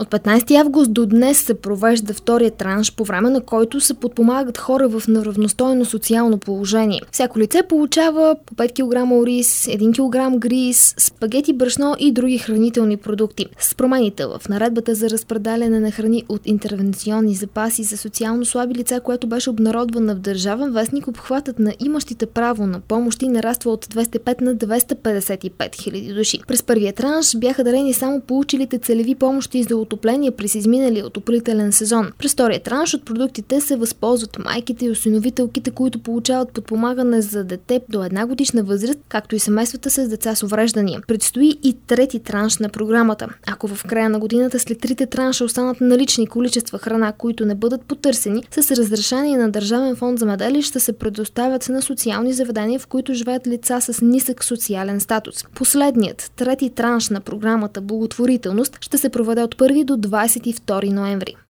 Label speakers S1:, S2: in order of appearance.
S1: От 15 август до днес се провежда втория транш, по време на който се подпомагат хора в неравностойно социално положение. Всяко лице получава по 5 кг ориз, 1 кг гриз, спагети, брашно и други хранителни продукти. С промените в наредбата за разпределяне на храни от интервенционни запаси за социално слаби лица, което беше обнародвана в Държавен вестник, обхватът на имащите право на помощи нараства от 205 на 255 хиляди души. През първия транш бяха дарени само получилите целеви помощи за отопление през изминалия отоплителен сезон. През втория транш от продуктите се възползват майките и осиновителките, които получават подпомагане за дете до 1 годишна възраст, както и семействата с деца с увреждания. Предстои и трети транш на програмата. Ако в края на годината след трите транша останат налични количества храна, които не бъдат потърсени, с разрешение на Държавен фонд „Земеделие“ ще се предоставят на социални заведения, в които живеят лица с нисък социален статус. Последният, трети транш на програмата Благотворителност ще се проведе от 1 до 22 ноември.